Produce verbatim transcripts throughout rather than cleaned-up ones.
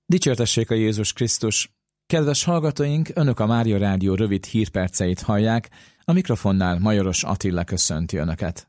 Dicsértessék a Jézus Krisztus! Kedves hallgatóink, Önök a Mária Rádió rövid hírperceit hallják, a mikrofonnál Majoros Attila köszönti Önöket.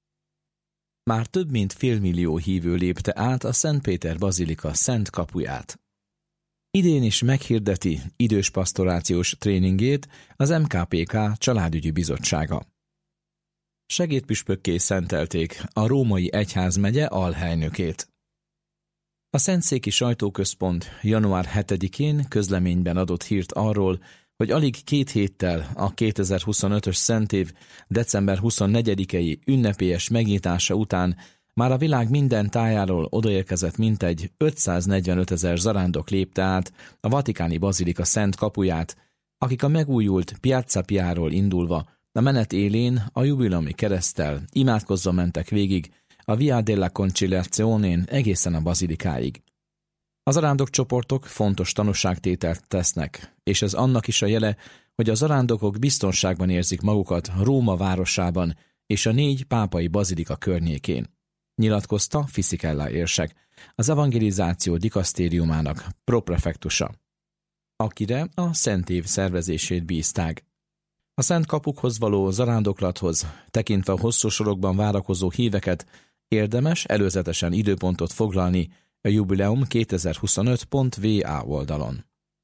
Már több mint félmillió hívő lépte át a Szent Péter Bazilika szent kapuját. Idén is meghirdeti idős pastorációs tréningét az em ká pé ká Családügyi Bizottsága. Segédpüspökké szentelték a Római Egyházmegye alhelynökét. A Szentszéki Sajtóközpont január hetedikén közleményben adott hírt arról, hogy alig két héttel a kétezer-huszonötös szentév december huszonnegyedikei ünnepélyes megnyitása után már a világ minden tájáról odaérkezett mintegy ötszáznegyvenötezer zarándok lépte át a vatikáni bazilika szent kapuját, akik a megújult Piazza Piáról indulva a menet élén a jubileumi kereszttel imádkozva mentek végig a Via della Conciliazione-n egészen a bazilikáig. A zarándokcsoportok fontos tanúságtételt tesznek, és ez annak is a jele, hogy a zarándokok biztonságban érzik magukat Róma városában és a négy pápai bazilika környékén, nyilatkozta Fisichella érsek, az evangelizáció dikasztériumának proprefektusa, akire a szentév szervezését bízták. A szent kapukhoz való zarándoklathoz, tekintve a hosszú sorokban várakozó híveket, érdemes előzetesen időpontot foglalni a jubileum kétezer-huszonöt pont vé á oldalon.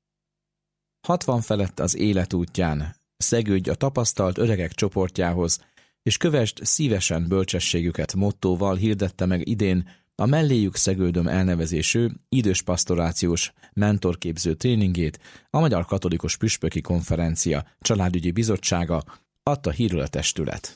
hatvan felett az élet útján, szegődj a tapasztalt öregek csoportjához, és kövesd szívesen bölcsességüket mottóval hirdette meg idén a Melléjük szegődöm elnevezésű idős pastorációs mentorképző tréningét a Magyar Katolikus Püspöki Konferencia Családügyi Bizottsága, adta hírül a testület.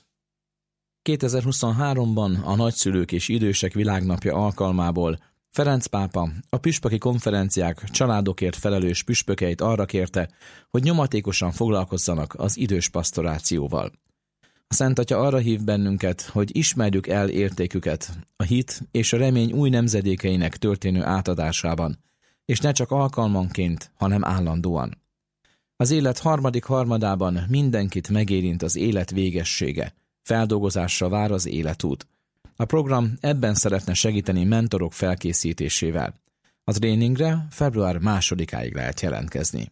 kétezer-huszonháromban a Nagyszülők és Idősek Világnapja alkalmából Ferenc pápa a püspöki konferenciák családokért felelős püspökeit arra kérte, hogy nyomatékosan foglalkozzanak az idős pastorációval. A Szent Atya arra hív bennünket, hogy ismerjük el értéküket a hit és a remény új nemzedékeinek történő átadásában, és ne csak alkalmanként, hanem állandóan. Az élet harmadik harmadában mindenkit megérint az élet végessége, feldolgozásra vár az életút. A program ebben szeretne segíteni mentorok felkészítésével. A tréningre február másodikáig lehet jelentkezni.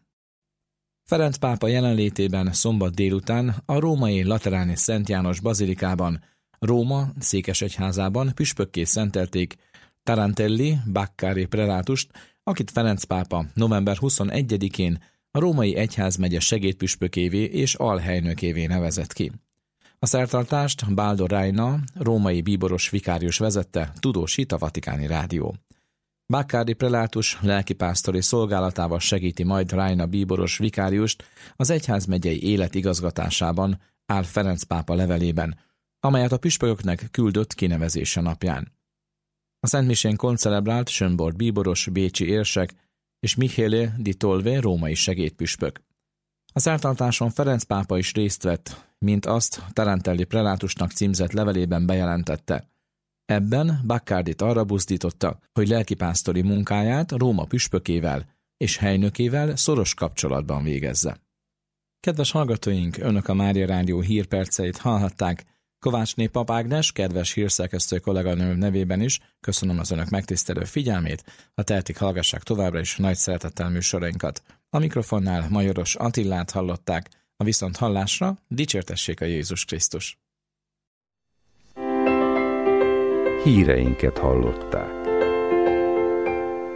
Ferenc pápa jelenlétében szombat délután a római Lateráni Szent János bazilikában, Róma székesegyházában püspökké szentelték Tarantelli Baccari prelátust, akit Ferenc pápa november huszonegyedikén a Római Egyházmegye segédpüspökévé és alhelynökévé nevezett ki. A szertartást Báldor Rájna, római bíboros vikárius vezette, tudósít a Vatikáni Rádió. Baccari prelátus lelkipásztori szolgálatával segíti majd Rájna bíboros vikáriust az egyházmegyei élet igazgatásában, áll Ferenc pápa levelében, amelyet a püspököknek küldött kinevezése napján. A szentmisén koncelebrált Schönborn bíboros bécsi érsek és Michele di Tolve római segédpüspök. A szertartáson Ferenc pápa is részt vett, mint azt Tarantelli prelátusnak címzett levelében bejelentette. Ebben Baccardit arra buzdította, hogy lelkipásztori munkáját Róma püspökével és helynökével szoros kapcsolatban végezze. Kedves hallgatóink, Önök a Mária Rádió hírperceit hallhatták. Kovácsné Pap Ágnes, kedves hírszerkesztő kolléganőm nevében is köszönöm az Önök megtisztelő figyelmét, ha tehetik, hallgassák továbbra is nagy szeretettel műsorainkat. A mikrofonnál Majoros Attilát hallották, a viszont hallásra dicsértessék a Jézus Krisztus. Híreinket hallották.